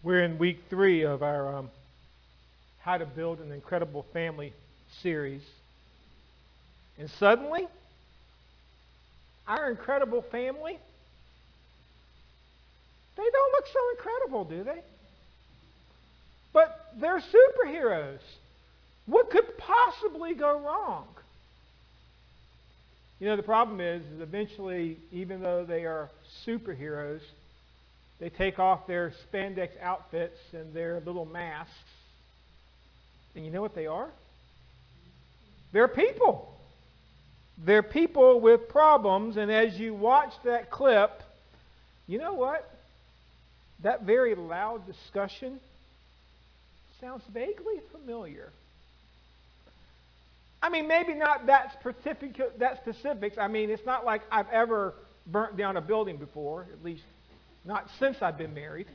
We're in week 3 of our How to Build an Incredible Family series. And suddenly, our incredible family, they don't look so incredible, do they? But they're superheroes. What could possibly go wrong? You know, the problem is eventually, even though they are superheroes, they take off their spandex outfits and their little masks. And you know what they are? They're people. They're people with problems. And as you watch that clip, you know what? That very loud discussion sounds vaguely familiar. I mean, maybe not that specifics. I mean, it's not like I've ever burnt down a building before, at least not since I've been married.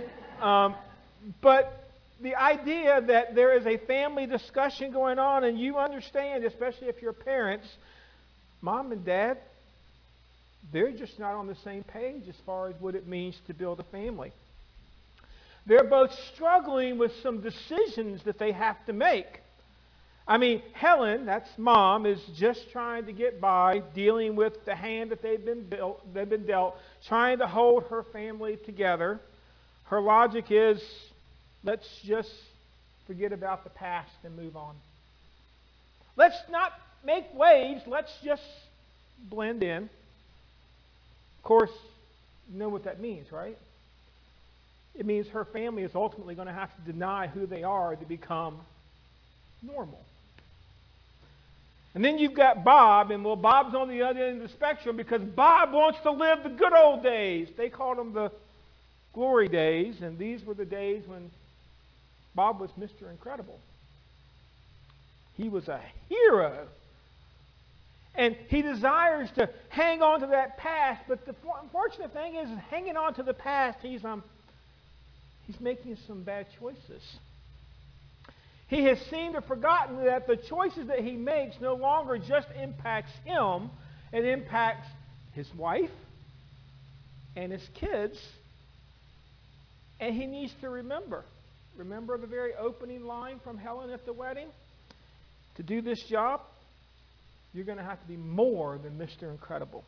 But the idea that there is a family discussion going on and you understand, especially if you're parents, mom and dad, they're just not on the same page as far as what it means to build a family. They're both struggling with some decisions that they have to make. I mean, Helen, that's mom, is just trying to get by, dealing with the hand that they've been dealt, trying to hold her family together. Her logic is, let's just forget about the past and move on. Let's not make waves, let's just blend in. Of course, you know what that means, right? It means her family is ultimately going to have to deny who they are to become normal. And then you've got Bob, and well, Bob's on the other end of the spectrum because Bob wants to live the good old days. They called them the glory days, and these were the days when Bob was Mr. Incredible. He was a hero. And he desires to hang on to that past, but the unfortunate thing is hanging on to the past, he's making some bad choices. He has seemed to have forgotten that the choices that he makes no longer just impacts him, it impacts his wife and his kids. And he needs to remember the very opening line from Helen at the wedding? To do this job, you're going to have to be more than Mr. Incredible.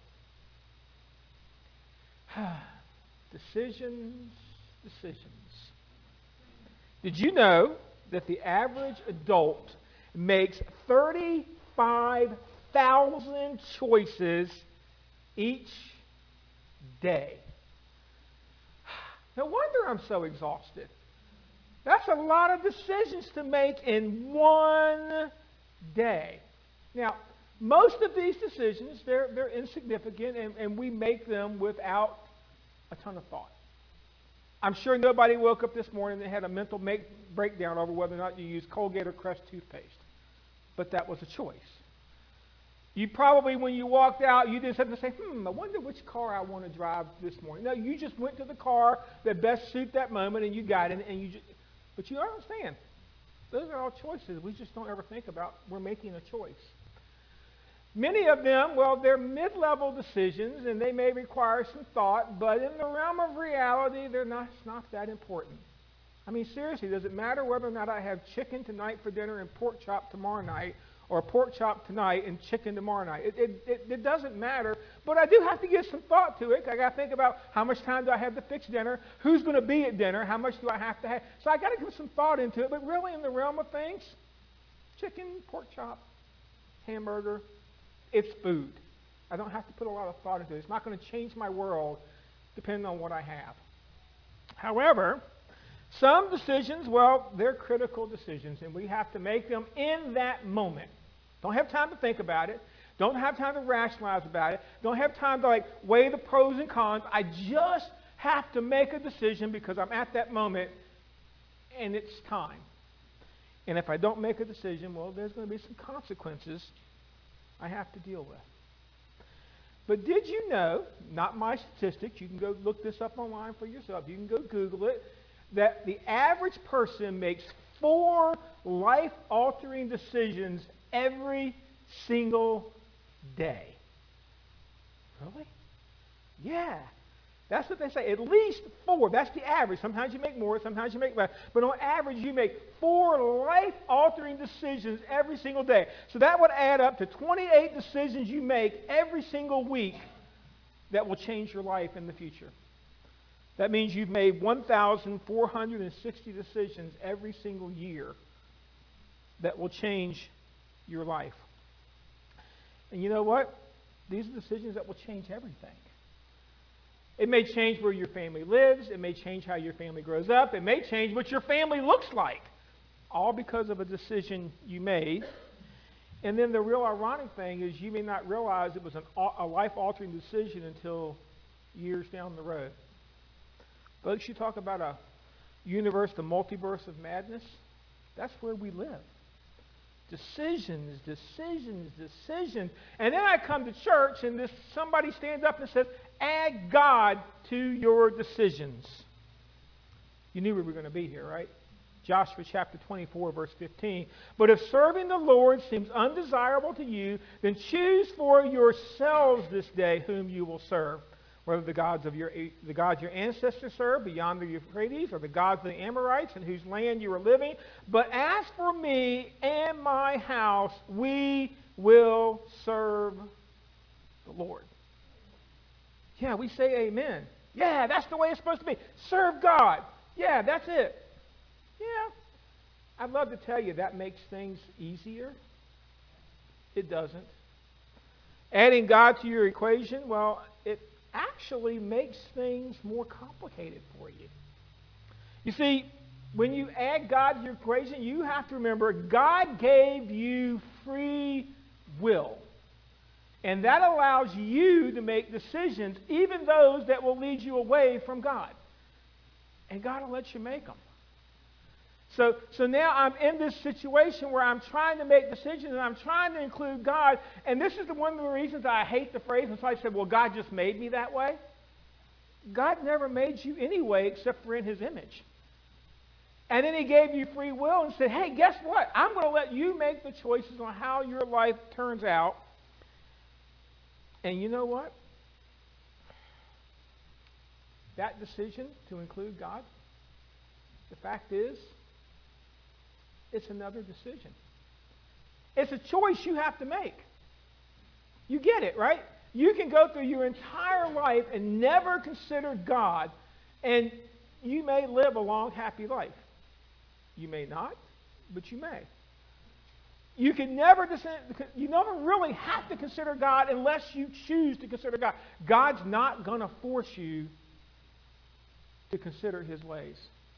Decisions. Did you know that the average adult makes 35,000 choices each day? No wonder I'm so exhausted. That's a lot of decisions to make in one day. Now, most of these decisions, they're insignificant, and we make them without a ton of thought. I'm sure nobody woke up this morning and had a mental breakdown over whether or not you use Colgate or Crest toothpaste. But that was a choice. You probably, when you walked out, you just had to say, I wonder which car I want to drive this morning. No, you just went to the car that best suit that moment, and you got it, but you understand. Those are all choices. We just don't ever think about we're making a choice. Many of them, well, they're mid-level decisions, and they may require some thought, but in the realm of reality, it's not that important. I mean, seriously, does it matter whether or not I have chicken tonight for dinner and pork chop tomorrow night, or pork chop tonight and chicken tomorrow night? It doesn't matter, but I do have to give some thought to it. I got to think about how much time do I have to fix dinner, who's going to be at dinner, how much do I have to have. So I got to give some thought into it, but really in the realm of things, chicken, pork chop, hamburger, it's food. I don't have to put a lot of thought into it. It's not going to change my world depending on what I have. However, some decisions, well, they're critical decisions, and we have to make them in that moment. Don't have time to think about it. Don't have time to rationalize about it. Don't have time to weigh the pros and cons. I just have to make a decision because I'm at that moment, and it's time. And if I don't make a decision, well, there's going to be some consequences I have to deal with. But did you know, not my statistics, you can go look this up online for yourself, you can go Google it, that the average person makes 4 life-altering decisions every single day. Really? Yeah. That's what they say. At least 4. That's the average. Sometimes you make more, sometimes you make less. But on average, you make 4 life-altering decisions every single day. So that would add up to 28 decisions you make every single week that will change your life in the future. That means you've made 1,460 decisions every single year that will change your life. And you know what? These are decisions that will change everything. It may change where your family lives. It may change how your family grows up. It may change what your family looks like. All because of a decision you made. And then the real ironic thing is you may not realize it was a life-altering decision until years down the road. Folks, you talk about a universe, the multiverse of madness. That's where we live. Decisions, decisions, decisions. And then I come to church and somebody stands up and says, add God to your decisions. You knew we were going to be here, right? Joshua chapter 24, verse 15. But if serving the Lord seems undesirable to you, then choose for yourselves this day whom you will serve. Whether the gods your ancestors served beyond the Euphrates, or the gods of the Amorites in whose land you are living. But as for me and my house, we will serve the Lord. Yeah, we say amen. Yeah, that's the way it's supposed to be. Serve God. Yeah, that's it. Yeah. I'd love to tell you that makes things easier. It doesn't. Adding God to your equation, well, it actually makes things more complicated for you. You see, when you add God to your equation, you have to remember God gave you free will. And that allows you to make decisions, even those that will lead you away from God. And God will let you make them. So now I'm in this situation where I'm trying to make decisions and I'm trying to include God. And this is one of the reasons I hate the phrase when somebody said, well, God just made me that way. God never made you anyway except for in his image. And then he gave you free will and said, hey, guess what? I'm going to let you make the choices on how your life turns out. And you know what? That decision to include God, the fact is, it's another decision. It's a choice you have to make. You get it, right? You can go through your entire life and never consider God, and you may live a long, happy life. You may not, but you may. You never really have to consider God unless you choose to consider God. God's not going to force you to consider his ways.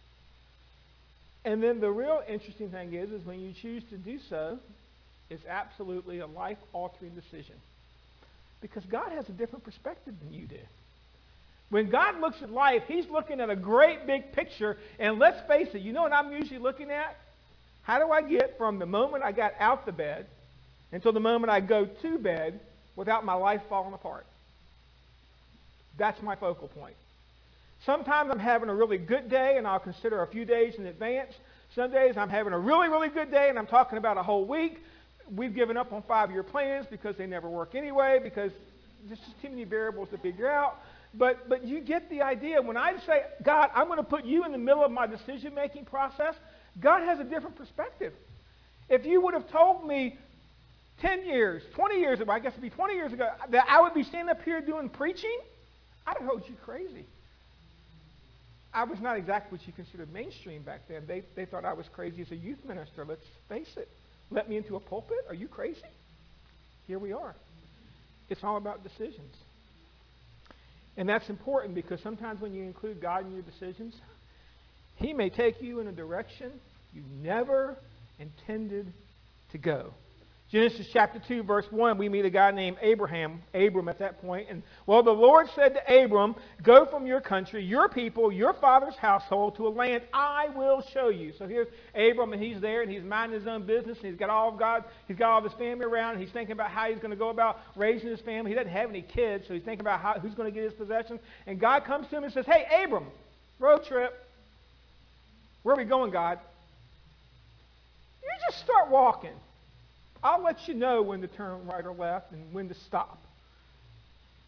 And then the real interesting thing is when you choose to do so, it's absolutely a life-altering decision. Because God has a different perspective than you do. When God looks at life, he's looking at a great big picture. And let's face it, you know what I'm usually looking at? How do I get from the moment I got out the bed until the moment I go to bed without my life falling apart? That's my focal point. Sometimes I'm having a really good day, and I'll consider a few days in advance. Some days I'm having a really, really good day, and I'm talking about a whole week. We've given up on 5-year plans because they never work anyway, because there's just too many variables to figure out. But you get the idea. When I say, God, I'm going to put you in the middle of my decision-making process, God has a different perspective. If you would have told me 10 years, 20 years ago, I guess it would be 20 years ago, that I would be standing up here doing preaching, I'd have told you crazy. I was not exactly what you considered mainstream back then. They thought I was crazy as a youth minister. Let's face it. Let me into a pulpit? Are you crazy? Here we are. It's all about decisions. And that's important because sometimes when you include God in your decisions, he may take you in a direction you never intended to go. Genesis chapter 2, verse 1, we meet a guy named Abram at that point. And, well, the Lord said to Abram, go from your country, your people, your father's household to a land I will show you. So here's Abram, and he's there, and he's minding his own business, and he's got all of his family around, and he's thinking about how he's going to go about raising his family. He doesn't have any kids, so he's thinking about who's going to get his possessions. And God comes to him and says, hey, Abram, road trip. Where are we going, God? You just start walking. I'll let you know when to turn right or left and when to stop.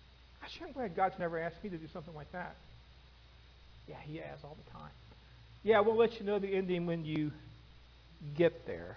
I sure am glad God's never asked me to do something like that. Yeah, he has all the time. Yeah, we'll let you know the ending when you get there.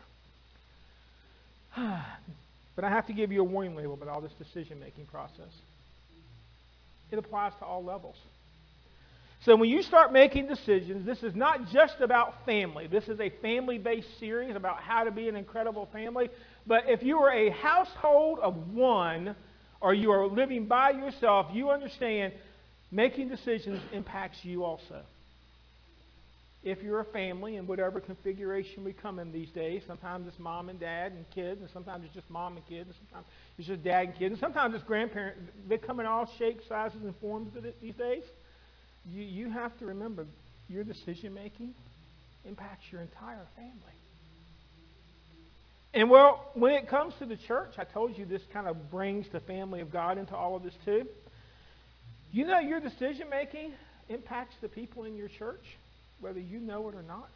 But I have to give you a warning label about all this decision-making process. It applies to all levels. So when you start making decisions, this is not just about family. This is a family-based series about how to be an incredible family. But if you are a household of one, or you are living by yourself, you understand making decisions impacts you also. If you're a family in whatever configuration we come in these days, sometimes it's mom and dad and kids, and sometimes it's just mom and kids, and sometimes it's just dad and kids, and sometimes it's grandparents. They come in all shapes, sizes, and forms these days. You have to remember your decision-making impacts your entire family. And well, when it comes to the church, I told you this kind of brings the family of God into all of this too. You know your decision-making impacts the people in your church, whether you know it or not.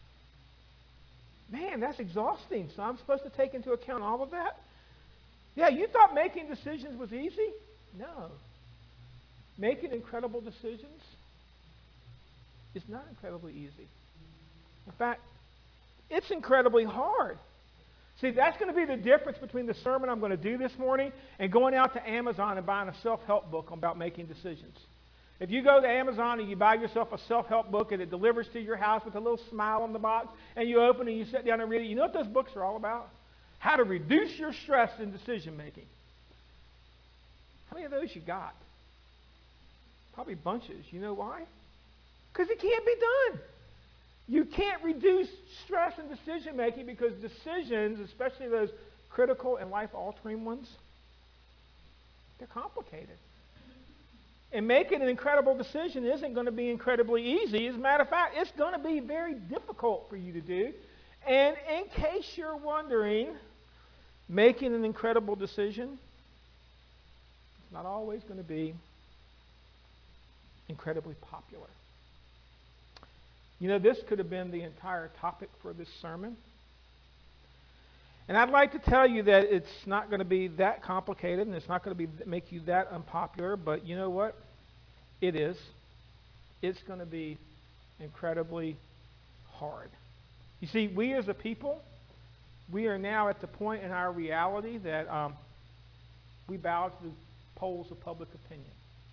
Man, that's exhausting. So I'm supposed to take into account all of that? Yeah, you thought making decisions was easy? No. Making incredible decisions is not incredibly easy. In fact, it's incredibly hard. See, that's going to be the difference between the sermon I'm going to do this morning and going out to Amazon and buying a self-help book about making decisions. If you go to Amazon and you buy yourself a self-help book and it delivers to your house with a little smile on the box, and you open and you sit down and read it, you know what those books are all about? How to reduce your stress in decision-making. How many of those you got? Probably bunches. You know why? Because it can't be done. You can't reduce stress in decision-making because decisions, especially those critical and life-altering ones, they're complicated. And making an incredible decision isn't going to be incredibly easy. As a matter of fact, it's going to be very difficult for you to do. And in case you're wondering, making an incredible decision is not always going to be incredibly popular. You know, this could have been the entire topic for this sermon. And I'd like to tell you that it's not going to be that complicated and it's not going to make you that unpopular, but you know what? It is. It's going to be incredibly hard. You see, we as a people, we are now at the point in our reality that we bow to the polls of public opinion.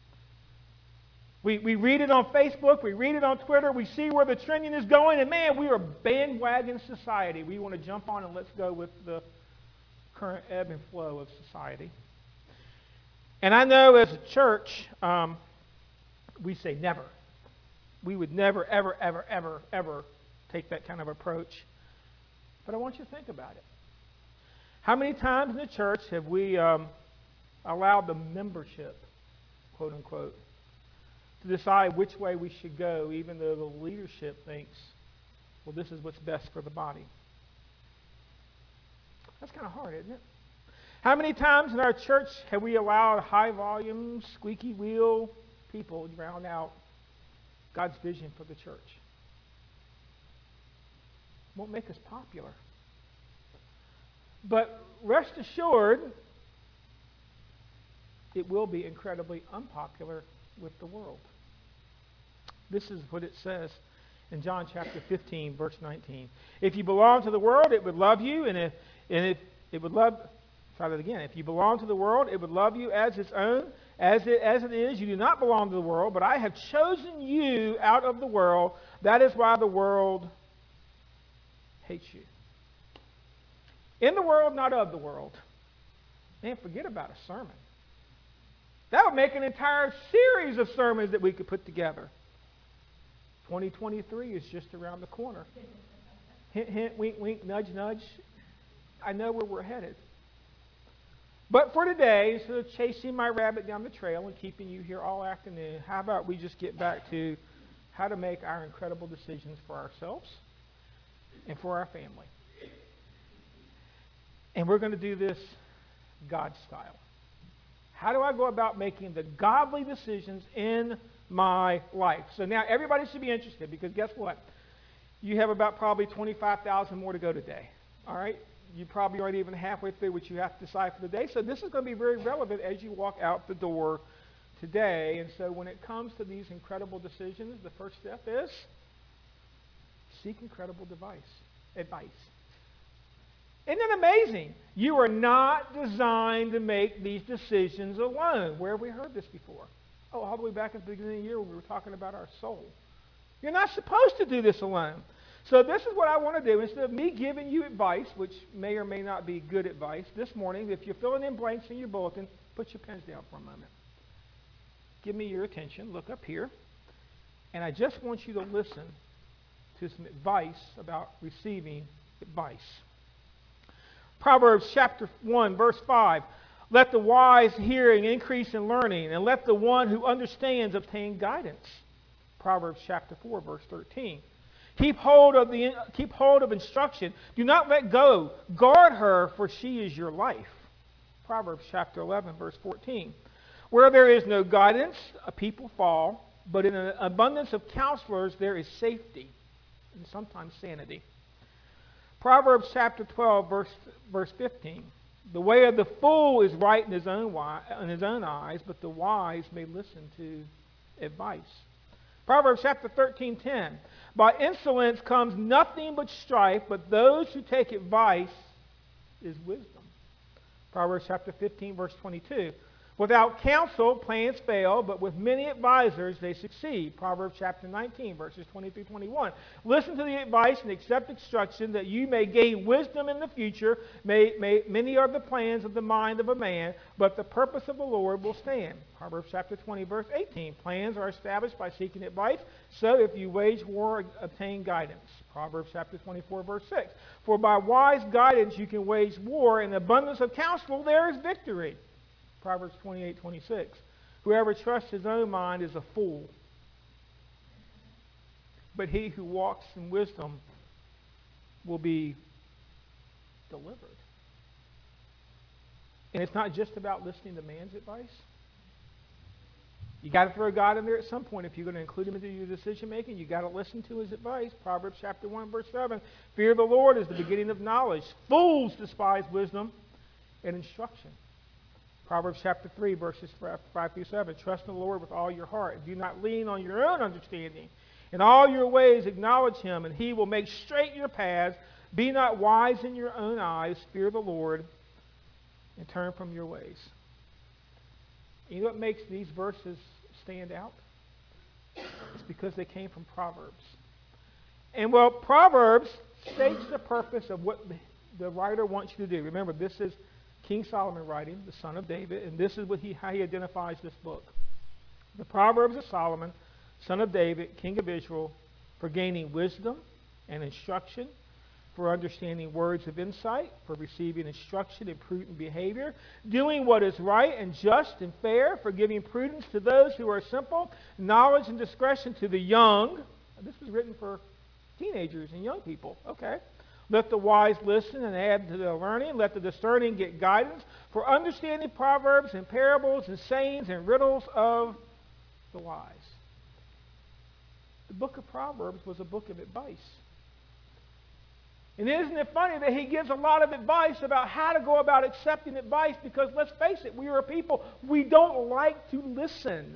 We read it on Facebook, we read it on Twitter, we see where the trending is going, and man, we are a bandwagon society. We want to jump on and let's go with the current ebb and flow of society. And I know as a church, we say never. We would never, ever, ever, ever, ever take that kind of approach. But I want you to think about it. How many times in the church have we allowed the membership, quote unquote, to decide which way we should go, even though the leadership thinks, well, this is what's best for the body? That's kind of hard, isn't it? How many times in our church have we allowed high-volume, squeaky wheel people to drown out God's vision for the church? Won't make us popular. But rest assured, it will be incredibly unpopular with the world. This is what it says in John chapter 15, verse 19. If you belong to the world, it would love you, and if it would love, try that again. If you belong to the world, it would love you as its own. As it is, you do not belong to the world, but I have chosen you out of the world. That is why the world hates you. In the world, not of the world. Man, forget about a sermon. That would make an entire series of sermons that we could put together. 2023 is just around the corner. Hint, hint, wink, wink, nudge, nudge. I know where we're headed. But for today, instead of chasing my rabbit down the trail and keeping you here all afternoon, how about we just get back to how to make our incredible decisions for ourselves and for our family. And we're going to do this God style. How do I go about making the godly decisions in my life? So now everybody should be interested because guess what? You have about probably 25,000 more to go today. All right? You probably aren't even halfway through what you have to decide for the day. So this is going to be very relevant as you walk out the door today. And so when it comes to these incredible decisions, the first step is seek incredible advice. Isn't it amazing? You are not designed to make these decisions alone. Where have we heard this before? Oh, all the way back at the beginning of the year when we were talking about our soul. You're not supposed to do this alone. So this is what I want to do. Instead of me giving you advice, which may or may not be good advice, this morning, if you're filling in blanks in your bulletin, put your pens down for a moment. Give me your attention. Look up here. And I just want you to listen to some advice about receiving advice. Proverbs chapter 1, verse 5. Let the wise hearing increase in learning, and let the one who understands obtain guidance. Proverbs chapter 4, verse 13. Keep hold of instruction. Do not let go. Guard her, for she is your life. Proverbs chapter 11, verse 14. Where there is no guidance, a people fall, but in an abundance of counselors there is safety, and sometimes sanity. Proverbs chapter 12, verse 15. The way of the fool is right in his own eyes, but the wise may listen to advice. Proverbs chapter 13:10. By insolence comes nothing but strife, but those who take advice is wisdom. Proverbs chapter 15, verse 22. Without counsel, plans fail, but with many advisors, they succeed. Proverbs chapter 19, verses 20 through 21. Listen to the advice and accept instruction that you may gain wisdom in the future. Many are the plans of the mind of a man, but the purpose of the Lord will stand. Proverbs chapter 20, verse 18. Plans are established by seeking advice, so if you wage war, obtain guidance. Proverbs chapter 24, verse 6. For by wise guidance you can wage war, and abundance of counsel there is victory. Proverbs 28:26. Whoever trusts his own mind is a fool, but he who walks in wisdom will be delivered. And it's not just about listening to man's advice. You got to throw God in there at some point if you're going to include him into your decision making. You got to listen to his advice. Proverbs chapter 1, verse 7. Fear of the Lord is the beginning of knowledge. Fools despise wisdom and instruction. Proverbs chapter 3, verses 5 through 7. Trust in the Lord with all your heart, and do not lean on your own understanding. In all your ways acknowledge him, and he will make straight your paths. Be not wise in your own eyes. Fear the Lord, and turn from your ways. You know what makes these verses stand out? It's because they came from Proverbs. And well, Proverbs states the purpose of what the writer wants you to do. Remember, this is King Solomon writing, the son of David, and this is how he identifies this book. The Proverbs of Solomon, son of David, king of Israel, for gaining wisdom and instruction, for understanding words of insight, for receiving instruction in prudent behavior, doing what is right and just and fair, for giving prudence to those who are simple, knowledge and discretion to the young. This was written for teenagers and young people. Okay. Let the wise listen and add to their learning. Let the discerning get guidance for understanding proverbs and parables and sayings and riddles of the wise. The book of Proverbs was a book of advice. And isn't it funny that he gives a lot of advice about how to go about accepting advice? Because let's face it, we are a people, we don't like to listen.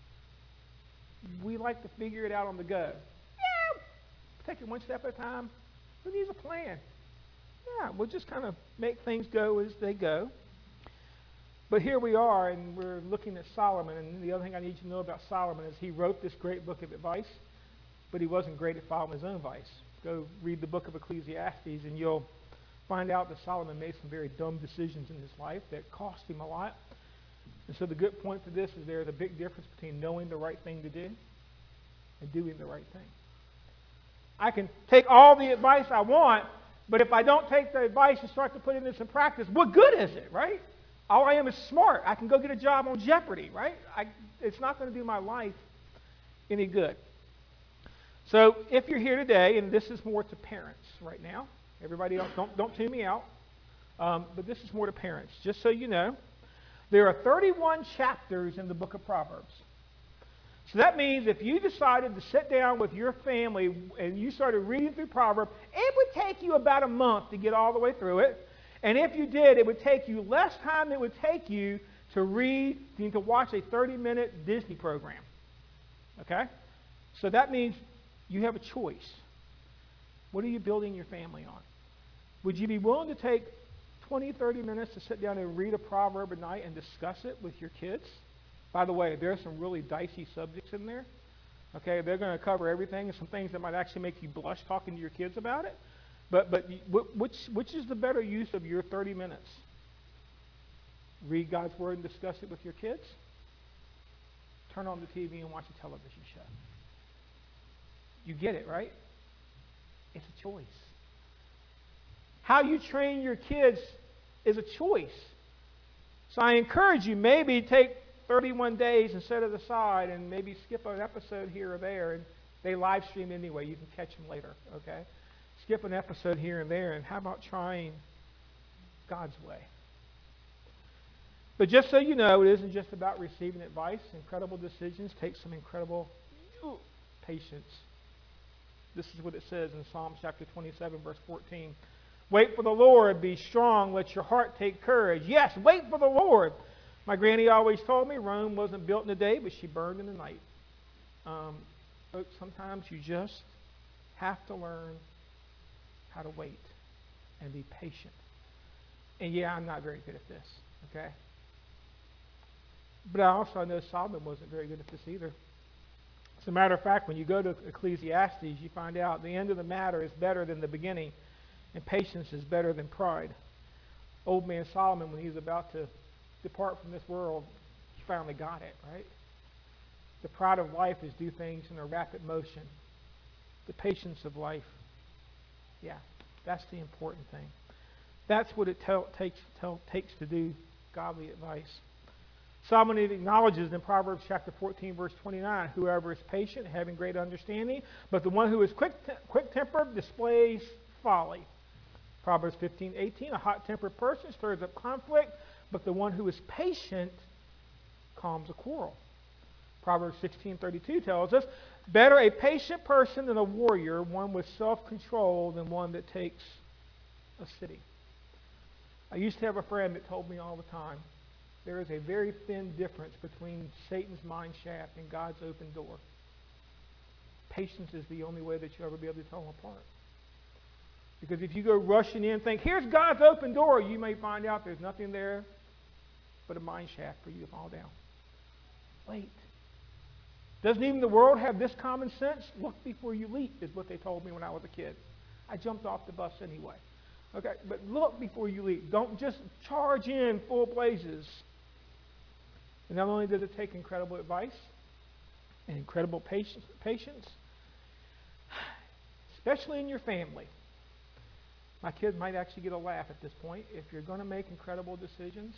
We like to figure it out on the go. Yeah, take it one step at a time. Who needs a plan? Yeah, we'll just kind of make things go as they go. But here we are, and we're looking at Solomon. And the other thing I need you to know about Solomon is he wrote this great book of advice, but he wasn't great at following his own advice. Go read the book of Ecclesiastes, and you'll find out that Solomon made some very dumb decisions in his life that cost him a lot. And so the good point to this is there's a big difference between knowing the right thing to do and doing the right thing. I can take all the advice I want, but if I don't take the advice and start to put this in practice, what good is it, right? All I am is smart. I can go get a job on Jeopardy, right? It's not going to do my life any good. So if you're here today, and this is more to parents right now, everybody else, don't tune me out, but this is more to parents. Just so you know, there are 31 chapters in the book of Proverbs. So that means if you decided to sit down with your family and you started reading through Proverbs, it would take you about a month to get all the way through it. And if you did, it would take you less time than it would take you to read, you need to watch a 30-minute Disney program. Okay? So that means you have a choice. What are you building your family on? Would you be willing to take 20, 30 minutes to sit down and read a proverb a night and discuss it with your kids? By the way, there are some really dicey subjects in there. Okay, they're going to cover everything and some things that might actually make you blush talking to your kids about it. But which is the better use of your 30 minutes? Read God's Word and discuss it with your kids? Turn on the TV and watch a television show. You get it, right? It's a choice. How you train your kids is a choice. So I encourage you, maybe take 31 days and set it aside and maybe skip an episode here or there. And they live stream anyway. You can catch them later, okay? Skip an episode here and there. And how about trying God's way? But just so you know, it isn't just about receiving advice. Incredible decisions take some incredible patience. This is what it says in Psalm chapter 27, verse 14. Wait for the Lord, be strong, let your heart take courage. Yes, wait for the Lord. My granny always told me Rome wasn't built in a day, but she burned in the night. Folks, sometimes you just have to learn how to wait and be patient. And yeah, I'm not very good at this, okay? But I also know Solomon wasn't very good at this either. As a matter of fact, when you go to Ecclesiastes, you find out the end of the matter is better than the beginning, and patience is better than pride. Old man Solomon, when he was about to depart from this world, he finally got it, right? The pride of life is do things in a rapid motion. The patience of life, yeah, that's the important thing. That's what it takes to do godly advice. Solomon acknowledges in Proverbs chapter 14, verse 29, whoever is patient, having great understanding, but the one who is quick-tempered displays folly. Proverbs 15:18, a hot-tempered person stirs up conflict, but the one who is patient calms a quarrel. Proverbs 16:32 tells us, better a patient person than a warrior, one with self-control than one that takes a city. I used to have a friend that told me all the time, there is a very thin difference between Satan's mine shaft and God's open door. Patience is the only way that you'll ever be able to tell them apart. Because if you go rushing in and think, here's God's open door, you may find out there's nothing there but a mine shaft for you to fall down. Wait. Doesn't even the world have this common sense? Look before you leap is what they told me when I was a kid. I jumped off the bus anyway. Okay, but look before you leap. Don't just charge in full blazes. And not only does it take incredible advice and incredible patience, especially in your family. My kids might actually get a laugh at this point. If you're going to make incredible decisions,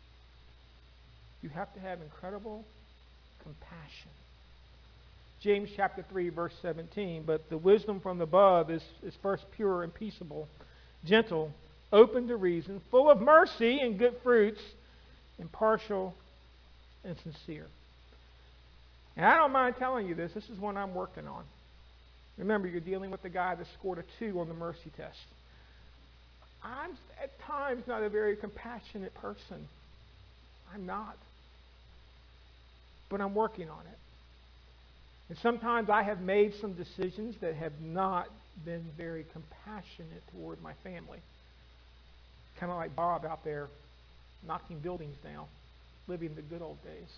you have to have incredible compassion. James chapter 3, verse 17, but the wisdom from above is first pure and peaceable, gentle, open to reason, full of mercy and good fruits, impartial and sincere. And I don't mind telling you this. This is one I'm working on. Remember, you're dealing with the guy that scored a 2 on the mercy test. I'm at times not a very compassionate person. I'm not. But I'm working on it. And sometimes I have made some decisions that have not been very compassionate toward my family. Kind of like Bob out there knocking buildings down, living the good old days.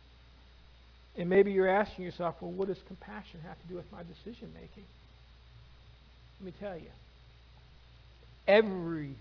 And maybe you're asking yourself, well, what does compassion have to do with my decision making? Let me tell you. Everything.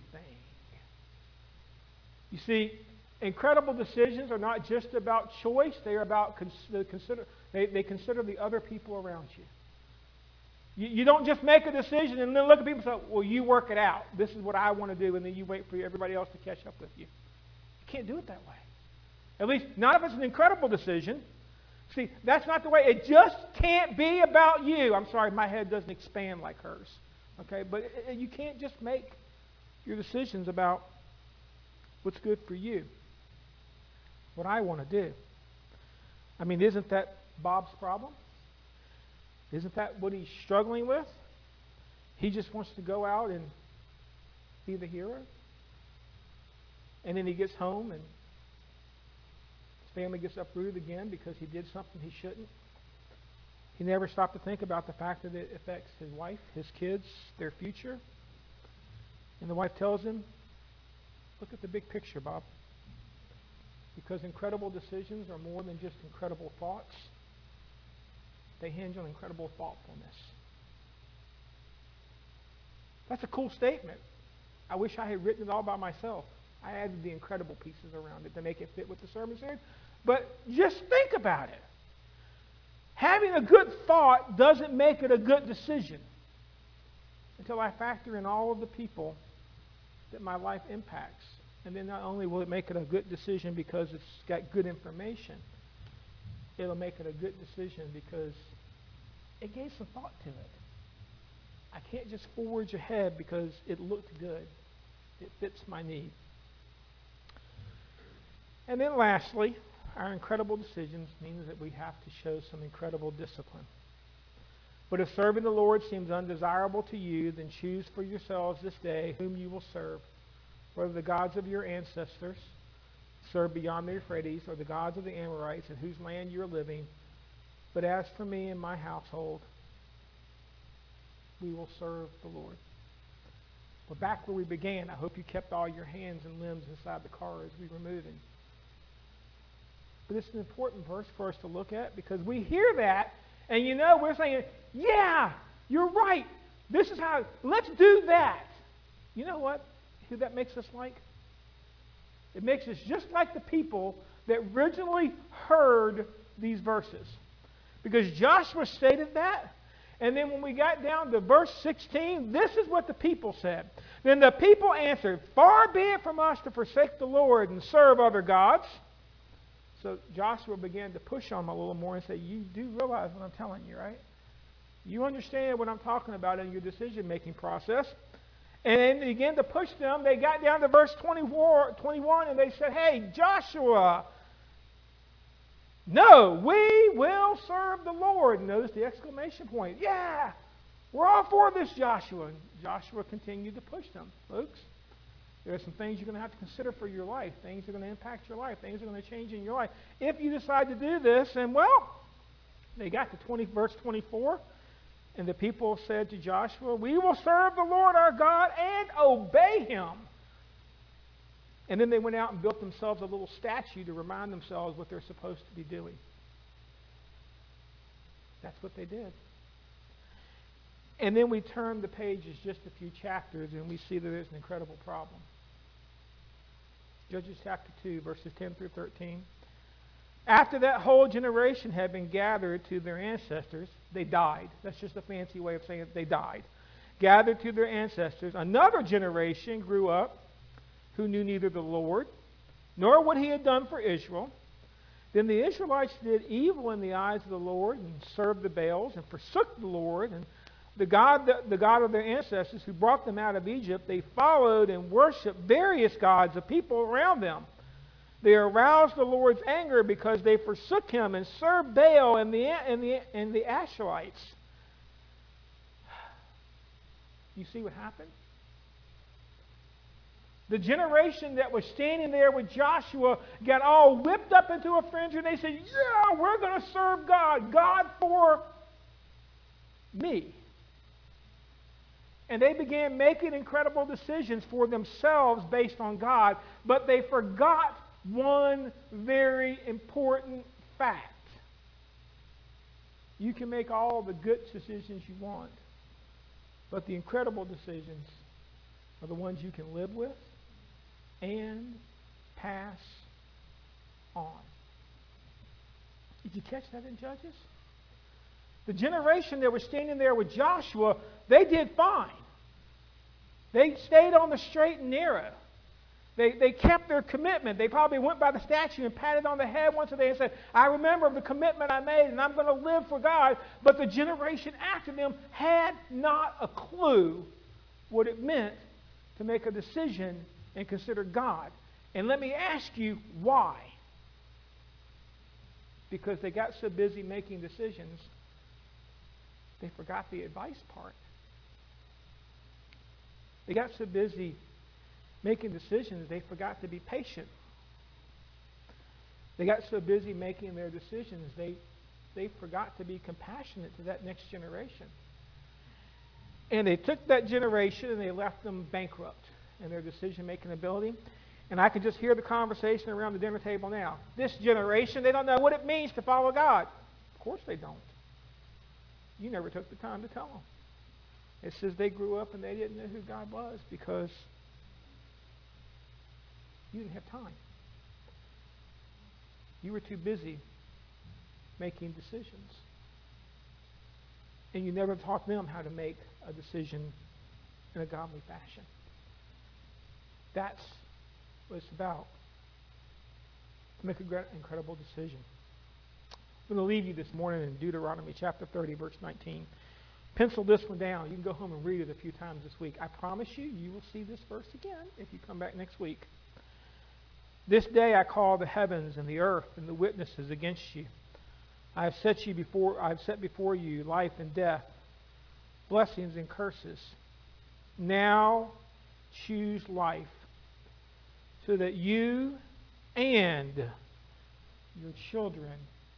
You see, incredible decisions are not just about choice. They are about they consider the other people around you. You don't just make a decision and then look at people and say, well, you work it out. This is what I want to do, and then you wait for everybody else to catch up with you. You can't do it that way. At least not if it's an incredible decision. See, that's not the way. It just can't be about you. I'm sorry, my head doesn't expand like hers. Okay, but you can't just make your decisions about what's good for you. What I want to do. I mean, isn't that Bob's problem? Isn't that what he's struggling with? He just wants to go out and be the hero. And then he gets home and family gets uprooted again because he did something he shouldn't. He never stopped to think about the fact that it affects his wife, his kids, their future. And the wife tells him, look at the big picture, Bob. Because incredible decisions are more than just incredible thoughts. They hinge on incredible thoughtfulness. That's a cool statement. I wish I had written it all by myself. I added the incredible pieces around it to make it fit with the sermon series. But just think about it. Having a good thought doesn't make it a good decision until I factor in all of the people that my life impacts. And then not only will it make it a good decision because it's got good information, it'll make it a good decision because it gave some thought to it. I can't just forge ahead because it looked good. It fits my need. And then lastly, our incredible decisions means that we have to show some incredible discipline. But if serving the Lord seems undesirable to you, then choose for yourselves this day whom you will serve, whether the gods of your ancestors served beyond the Euphrates or the gods of the Amorites in whose land you are living. But as for me and my household, we will serve the Lord. We're back where we began. I hope you kept all your hands and limbs inside the car as we were moving. But it's an important verse for us to look at because we hear that and we're saying, yeah, you're right. This is how, let's do that. You know what? Who that makes us like? It makes us just like the people that originally heard these verses. Because Joshua stated that. And then when we got down to verse 16, this is what the people said. Then the people answered, far be it from us to forsake the Lord and serve other gods. So Joshua began to push on them a little more and say, you do realize what I'm telling you, right? You understand what I'm talking about in your decision-making process. And then they began to push them. They got down to verse 21, and they said, hey, Joshua, no, we will serve the Lord. Notice the exclamation point. Yeah, we're all for this, Joshua. And Joshua continued to push them. Folks, there are some things you're going to have to consider for your life. Things are going to impact your life. Things are going to change in your life. If you decide to do this, and well, they got to verse 24, and the people said to Joshua, we will serve the Lord our God and obey him. And then they went out and built themselves a little statue to remind themselves what they're supposed to be doing. That's what they did. And then we turn the pages just a few chapters and we see that there's an incredible problem. Judges chapter 2, verses 10 through 13. After that whole generation had been gathered to their ancestors, they died. That's just a fancy way of saying they died. Gathered to their ancestors, another generation grew up who knew neither the Lord nor what he had done for Israel. Then the Israelites did evil in the eyes of the Lord and served the Baals and forsook the Lord and the God of their ancestors who brought them out of Egypt. They followed and worshipped various gods of people around them. They aroused the Lord's anger because they forsook him and served Baal and the Asherites. You see what happened? The generation that was standing there with Joshua got all whipped up into a frenzy and they said, yeah, we're going to serve God. God for me. And they began making incredible decisions for themselves based on God, but they forgot one very important fact. You can make all the good decisions you want, but the incredible decisions are the ones you can live with and pass on. Did you catch that in Judges? The generation that was standing there with Joshua, they did fine. They stayed on the straight and narrow. They kept their commitment. They probably went by the statue and patted on the head once a day and said, I remember the commitment I made and I'm going to live for God. But the generation after them had not a clue what it meant to make a decision and consider God. And let me ask you why. Because they got so busy making decisions, they forgot the advice part. They got so busy making decisions, they forgot to be patient. They got so busy making their decisions, they forgot to be compassionate to that next generation. And they took that generation and they left them bankrupt in their decision-making ability. And I can just hear the conversation around the dinner table now. This generation, they don't know what it means to follow God. Of course they don't. You never took the time to tell them. It says they grew up and they didn't know who God was because you didn't have time. You were too busy making decisions. And you never taught them how to make a decision in a godly fashion. That's what it's about. To make an incredible decision. I'm going to leave you this morning in Deuteronomy chapter 30, verse 19. Pencil this one down. You can go home and read it a few times this week. I promise you, you will see this verse again if you come back next week. This day I call the heavens and the earth and the witnesses against you. I have set before you life and death, blessings and curses. Now choose life, so that you and your children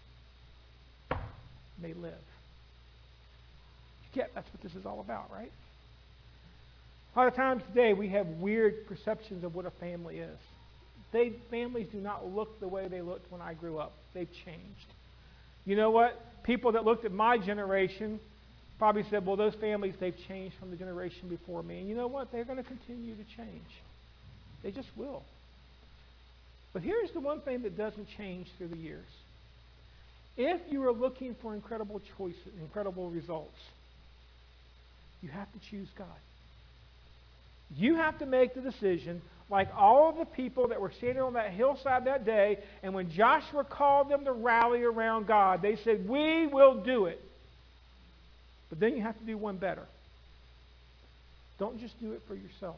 may live. You get that's what this is all about, right? A lot of times today we have weird perceptions of what a family is. Families do not look the way they looked when I grew up. They've changed. You know what? People that looked at my generation probably said, well, those families, they've changed from the generation before me. And you know what? They're going to continue to change. They just will. But here's the one thing that doesn't change through the years. If you are looking for incredible choices, incredible results, you have to choose God. You have to make the decision like all of the people that were standing on that hillside that day, and when Joshua called them to rally around God, they said, we will do it. But then you have to do one better. Don't just do it for yourself.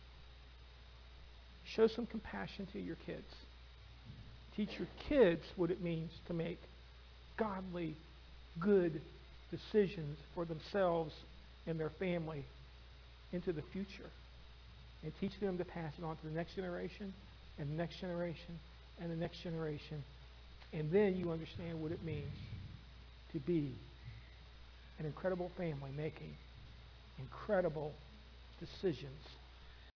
Show some compassion to your kids. Teach your kids what it means to make godly, good decisions for themselves and their family into the future. And teach them to pass it on to the next generation, and the next generation, and the next generation. And then you understand what it means to be an incredible family making incredible decisions